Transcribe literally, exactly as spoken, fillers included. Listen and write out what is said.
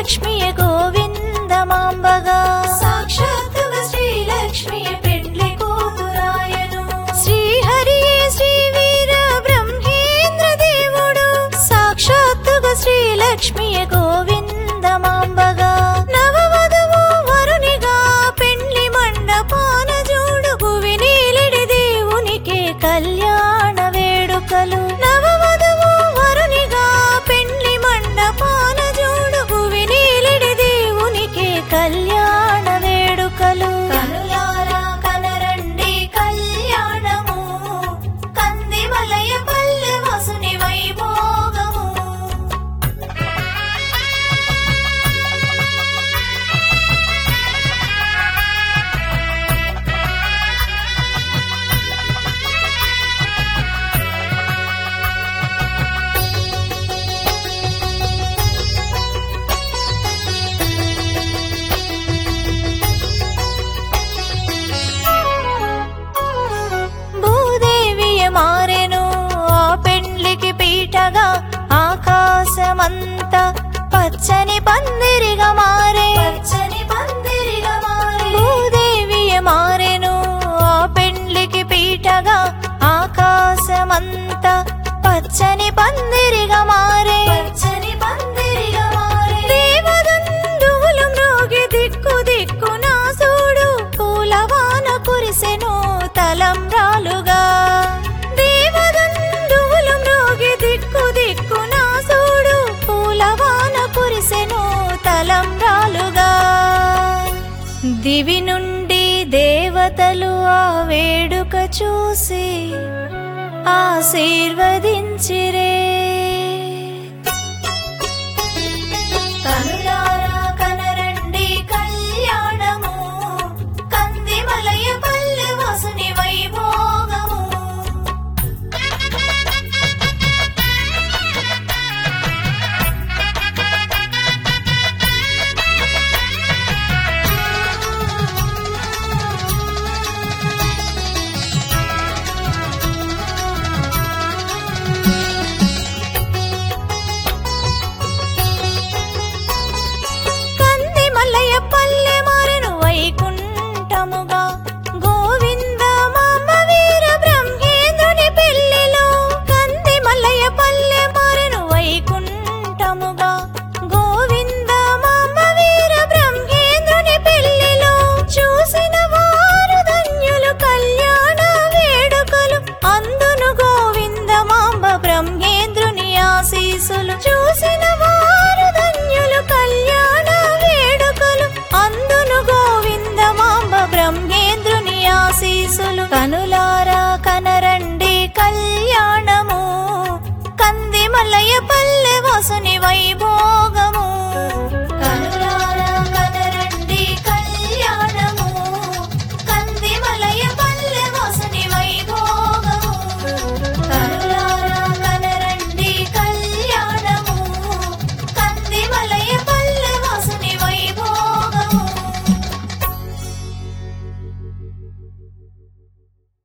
శ్రీలక్ష్మియ గోవిందమాంబగా సాక్షాత్తుగా శ్రీలక్ష్మియ పెండ్లి కూతురాయను శ్రీహరియే శ్రీవీర బ్రహ్మేంద్ర దేవుడు సాక్షాత్తుగా శ్రీలక్ష్మియ గోవిందమాంబగా నవవధువు వరునిగా పెండ్లి మండపాన జోడు భువినీలిడి దేవునికే కళ్యాణ వేడుకలు నవవధువు వరునిగా పెండ్లి మండపాన జోడు భువినీలిడి దేవునికే కళ్యాణ వేడుకలు కనులారా కనరండి కళ్యాణము కందిమలయ పల్లె వసుని వైభోగము భూదేవియ మారెను ఆ పెండ్లికి పీటగా ఆకాశమంతా పచ్చని పందిరిగా మారే పచ్చని పందిరిగా మారి భూదేవియ మారెను ఆ పెండ్లికి పీటగా ఆకాశమంతా పచ్చని పందిరిగా మారే పచ్చని పందిరిగా మారి దేవదండువులు మ్రోగి దిక్కు దిక్కు నా సూడు పూలవాన కురిసెను తలంబ్రాలుగా దేవదండువులు మ్రోగి దిక్కు దిక్కు నా సూడు పూలవాన కురిసెను తలంబ్రాలుగా దివి నుండి దేవతలు ఆ వేడుక చూసి ఆశీర్వదించిరే